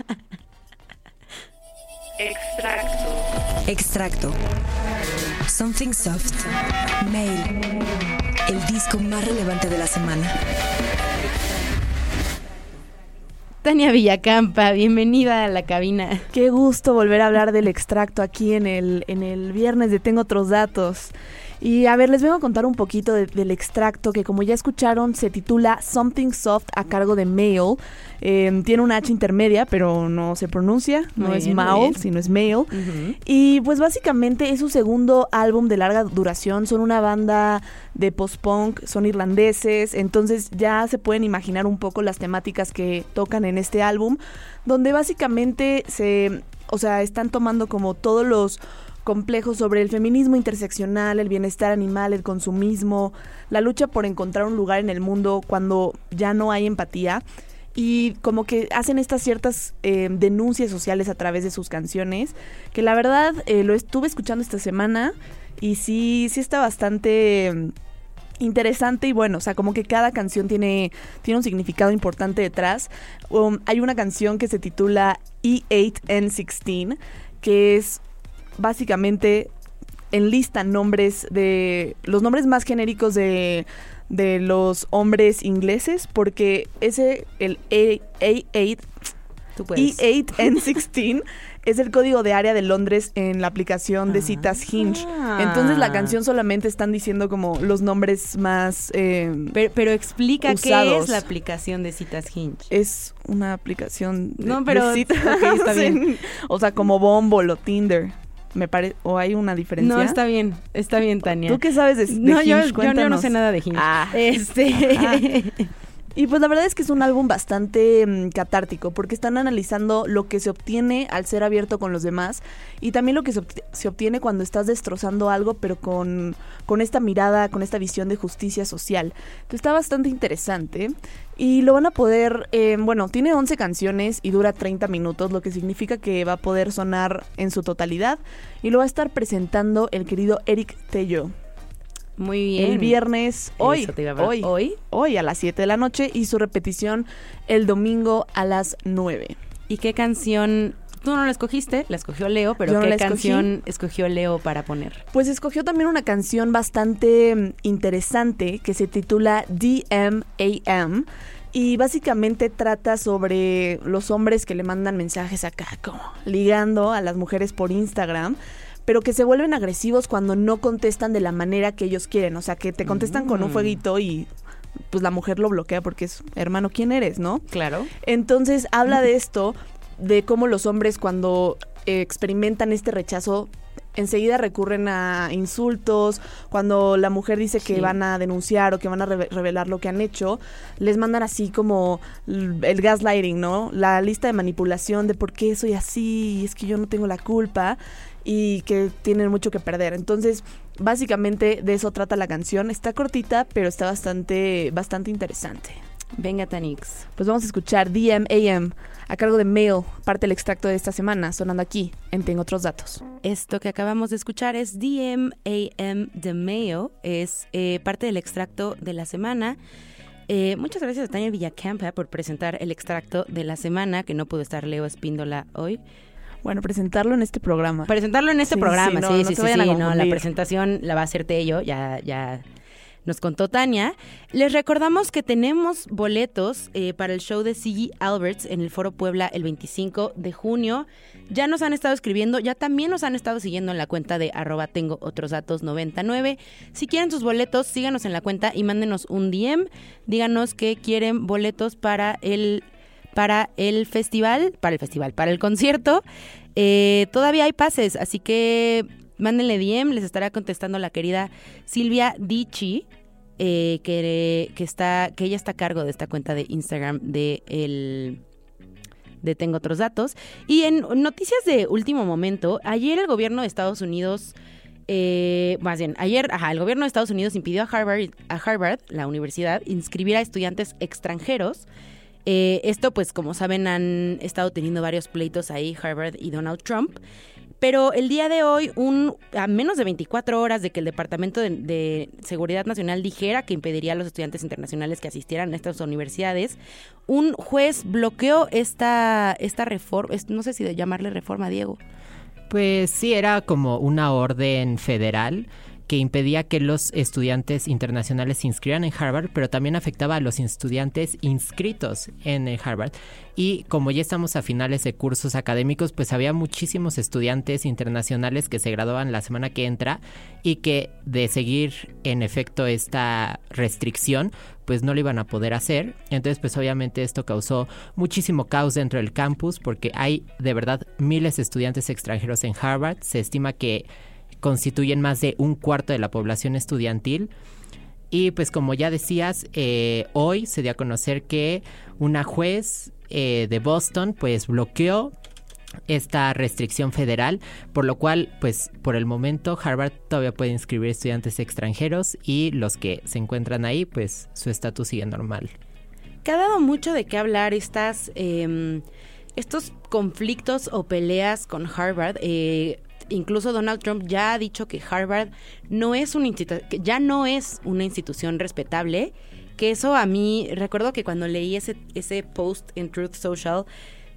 Extracto. Extracto. Something Soft. Mail. El disco más relevante de la semana. Tania Villacampa, bienvenida a la cabina. Qué gusto volver a hablar del extracto aquí en el, en el viernes de Tengo Otros Datos. Y a ver, les vengo a contar un poquito de, del extracto que, como ya escucharon, se titula Something Soft a cargo de Mail. Eh, tiene una H intermedia, pero no se pronuncia, no muy es bien, Mail, sino es Mail. Uh-huh. Y pues básicamente es su segundo álbum de larga duración. Son una banda de post-punk, son irlandeses, entonces ya se pueden imaginar un poco las temáticas que tocan en este álbum, donde básicamente se, o sea, están tomando como todos los complejos sobre el feminismo interseccional, el bienestar animal, el consumismo, la lucha por encontrar un lugar en el mundo cuando ya no hay empatía, y como que hacen estas ciertas eh, denuncias sociales a través de sus canciones, que la verdad eh, lo estuve escuchando esta semana y sí, sí está bastante interesante y bueno, o sea, como que cada canción tiene, tiene un significado importante detrás. Um, hay una canción que se titula E ocho N dieciséis, que es básicamente enlista nombres de los nombres más genéricos de, de los hombres ingleses, porque ese, el E ocho N dieciséis es el código de área de Londres en la aplicación de citas Hinge. Entonces la canción solamente están diciendo como los nombres más eh, pero, pero explica usados. ¿Qué es la aplicación de citas Hinge? Es una aplicación de, no, pero, de citas. Okay, está bien. O sea, como Bumble o Tinder. Me parece, ¿o hay una diferencia? No, está bien, está bien, Tania. ¿Tú qué sabes de, de no, Hinge? Yo, yo, yo no sé nada de Hinge. Ah. Este... Ah. Y pues la verdad es que es un álbum bastante um, catártico, porque están analizando lo que se obtiene al ser abierto con los demás y también lo que se, obt- se obtiene cuando estás destrozando algo, pero con, con esta mirada, con esta visión de justicia social. Entonces está bastante interesante y lo van a poder, eh, bueno, tiene once canciones y dura treinta minutos, lo que significa que va a poder sonar en su totalidad y lo va a estar presentando el querido Eric Tello. Muy bien. El viernes, hoy, hoy, hoy, hoy a las siete de la noche y su repetición el domingo a las nueve. ¿Y qué canción? Tú no la escogiste, la escogió Leo, pero Yo no ¿qué la canción escogió Leo para poner? Pues escogió también una canción bastante interesante que se titula D M A M. Y básicamente trata sobre los hombres que le mandan mensajes acá, como ligando a las mujeres por Instagram, pero que se vuelven agresivos cuando no contestan de la manera que ellos quieren. O sea, que te contestan mm. con un fueguito y pues la mujer lo bloquea porque es, hermano, ¿quién eres, no? Claro. Entonces habla de esto, de cómo los hombres cuando eh, experimentan este rechazo enseguida recurren a insultos. Cuando la mujer dice que sí. van a denunciar o que van a re- revelar lo que han hecho, les mandan así como el gaslighting, ¿no? La lista de manipulación de por qué soy así, es que yo no tengo la culpa y que tienen mucho que perder. Entonces, básicamente de eso trata la canción. Está cortita, pero está bastante, bastante interesante. Venga, Tanix. Pues vamos a escuchar D M A M a cargo de Mail, parte del extracto de esta semana, sonando aquí en Tengo Otros Datos. Esto que acabamos de escuchar es D M A M de Mail, es eh, parte del extracto de la semana. Eh, muchas gracias a Tania Villacampa por presentar el extracto de la semana, que no pudo estar Leo Espíndola hoy. Bueno, presentarlo en este programa. Presentarlo en este sí, programa, sí, no, sí, no sí, se sí, vayan a sí, confundir. no, la presentación la va a hacer Tello, ya, ya nos contó Tania. Les recordamos que tenemos boletos eh, para el show de Siggy Alberts en el Foro Puebla el veinticinco de junio. Ya nos han estado escribiendo, ya también nos han estado siguiendo en la cuenta de arroba tengo otros datos noventa y nueve. Si quieren sus boletos, síganos en la cuenta y mándenos un D M. Díganos que quieren boletos para el, para el festival, para el festival, para el concierto. Eh, todavía hay pases, así que mándenle D M, les estará contestando la querida Silvia Dichi, eh, que, que, está, que ella está a cargo de esta cuenta de Instagram de el... de Tengo Otros Datos. Y en noticias de último momento, ayer el gobierno de Estados Unidos, eh, más bien, ayer, ajá, el gobierno de Estados Unidos impidió a Harvard, a Harvard, la universidad, inscribir a estudiantes extranjeros. Eh, esto, pues, como saben, han estado teniendo varios pleitos ahí, Harvard y Donald Trump. Pero el día de hoy, un, a menos de veinticuatro horas de que el Departamento de, de Seguridad Nacional dijera que impediría a los estudiantes internacionales que asistieran a estas universidades, un juez bloqueó esta, esta reforma, no sé si de llamarle reforma, Diego. Pues sí, era como una orden federal que impedía que los estudiantes internacionales se inscribieran en Harvard, pero también afectaba a los estudiantes inscritos en Harvard. Y como ya estamos a finales de cursos académicos, pues había muchísimos estudiantes internacionales que se graduaban la semana que entra y que de seguir en efecto esta restricción, pues no lo iban a poder hacer. Entonces, pues obviamente esto causó muchísimo caos dentro del campus porque hay de verdad miles de estudiantes extranjeros en Harvard. Se estima que constituyen más de un cuarto de la población estudiantil. Y pues como ya decías, eh, hoy se dio a conocer que una juez eh, de Boston pues bloqueó esta restricción federal, por lo cual pues por el momento Harvard todavía puede inscribir estudiantes extranjeros y los que se encuentran ahí pues su estatus sigue normal. Que ha dado mucho de qué hablar estas, eh, estos conflictos o peleas con Harvard. Eh, Incluso Donald Trump ya ha dicho que Harvard no es un institu- que ya no es una institución respetable, que eso a mí, recuerdo que cuando leí ese, ese post en Truth Social,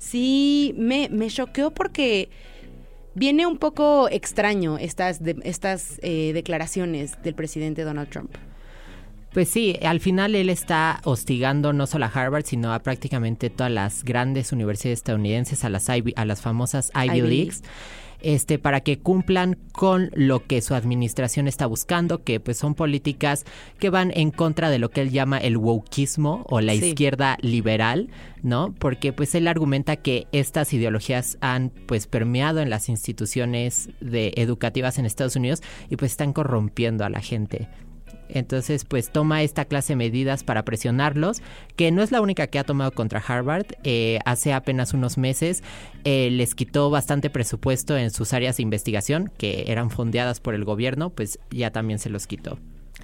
sí me, me choqueó porque viene un poco extraño estas, de, estas eh, declaraciones del presidente Donald Trump. Pues sí, al final él está hostigando no solo a Harvard, sino a prácticamente todas las grandes universidades estadounidenses, a las Ivy, a las famosas Ivy, Ivy Leagues, este, para que cumplan con lo que su administración está buscando, que pues son políticas que van en contra de lo que él llama el wokeismo o la sí. izquierda liberal, ¿no? Porque pues él argumenta que estas ideologías han pues permeado en las instituciones de, educativas en Estados Unidos y pues están corrompiendo a la gente. Entonces, pues toma esta clase de medidas para presionarlos, que no es la única que ha tomado contra Harvard. Eh, hace apenas unos meses eh, les quitó bastante presupuesto en sus áreas de investigación, que eran fondeadas por el gobierno, pues ya también se los quitó.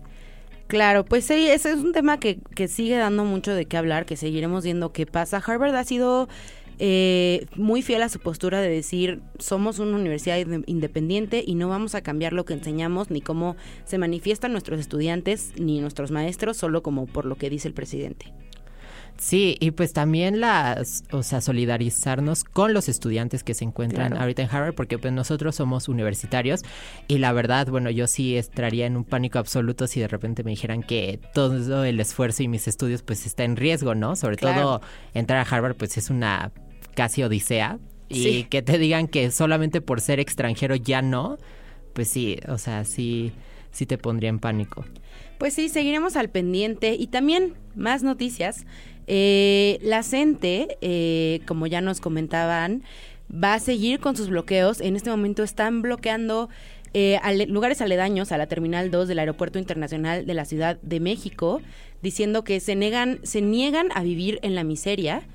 Claro, pues sí, ese es un tema que, que sigue dando mucho de qué hablar, que seguiremos viendo qué pasa. Harvard ha sido eh, muy fiel a su postura de decir, somos una universidad independiente y no vamos a cambiar lo que enseñamos ni cómo se manifiestan nuestros estudiantes ni nuestros maestros, solo como por lo que dice el presidente. Sí, y pues también las, o sea, solidarizarnos con los estudiantes que se encuentran claro. ahorita en Harvard, porque pues nosotros somos universitarios y la verdad, bueno, yo sí estaría en un pánico absoluto si de repente me dijeran que todo el esfuerzo y mis estudios pues está en riesgo, ¿no? Sobre claro. todo entrar a Harvard pues es una casi odisea y sí. que te digan que solamente por ser extranjero ya no, pues sí, o sea, sí, sí te pondría en pánico. Pues sí, seguiremos al pendiente y también más noticias. Eh, la CENTE, eh, como ya nos comentaban, va a seguir con sus bloqueos. En este momento están bloqueando eh, ale- lugares aledaños a la Terminal dos del Aeropuerto Internacional de la Ciudad de México, diciendo que se negan, se niegan a vivir en la miseria.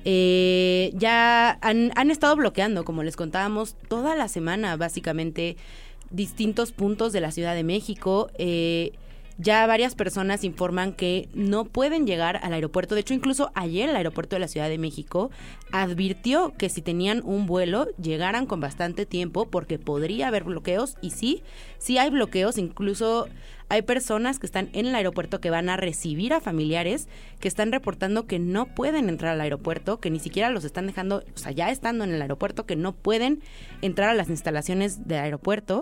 Eh, ya han, han estado bloqueando, como les contábamos, toda la semana, básicamente, distintos puntos de la Ciudad de México. Eh, ya varias personas informan que no pueden llegar al aeropuerto. De hecho, incluso ayer el aeropuerto de la Ciudad de México advirtió que si tenían un vuelo, llegaran con bastante tiempo porque podría haber bloqueos. Y sí, sí hay bloqueos. Incluso hay personas que están en el aeropuerto que van a recibir a familiares que están reportando que no pueden entrar al aeropuerto, que ni siquiera los están dejando, o sea, ya estando en el aeropuerto, que no pueden entrar a las instalaciones del aeropuerto.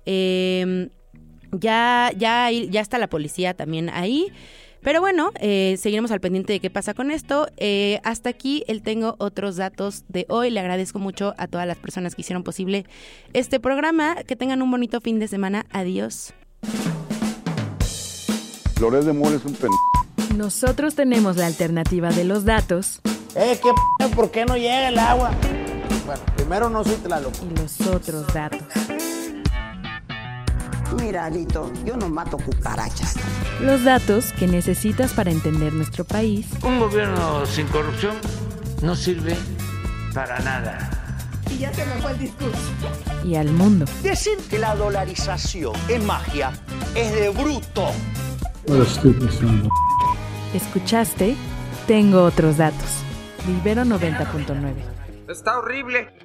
Eh... Ya, ya, ya está la policía también ahí. Pero bueno, eh, seguiremos al pendiente de qué pasa con esto. Eh, hasta aquí el Tengo Otros Datos de hoy. Le agradezco mucho a todas las personas que hicieron posible este programa. Que tengan un bonito fin de semana. Adiós. Loret de Mola es un pen... Nosotros tenemos la alternativa de los datos. Eh, ¿qué p***? ¿Por qué no llega el agua? Bueno, primero no soy Tlaloc. Y los otros datos. Mira, Alito, yo no mato cucarachas. Los datos que necesitas para entender nuestro país. Un gobierno sin corrupción no sirve para nada. Y ya se me fue el discurso. Y al mundo. Decir que la dolarización es magia es de bruto. Escuchaste Tengo Otros Datos. Ibero noventa punto nueve. Está horrible.